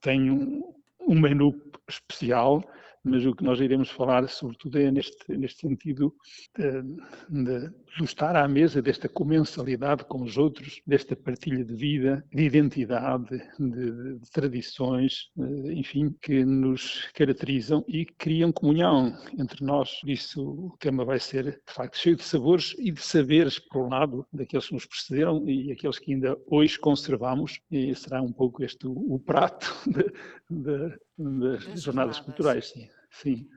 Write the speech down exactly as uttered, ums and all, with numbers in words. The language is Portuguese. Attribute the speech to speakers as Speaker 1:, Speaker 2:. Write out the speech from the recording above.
Speaker 1: tem um, um menu especial, mas o que nós iremos falar, sobretudo, é neste, neste sentido de, de, de estar à mesa, desta comensalidade com os outros, desta partilha de vida, de identidade, de, de tradições, enfim, que nos caracterizam e criam comunhão entre nós. Por isso, o tema vai ser, de facto, cheio de sabores e de saberes, por um lado, daqueles que nos precederam e aqueles que ainda hoje conservamos, e será um pouco este o, o prato de, de, das
Speaker 2: Das
Speaker 1: jornadas
Speaker 2: jornadas.
Speaker 1: culturais, sim. Sim.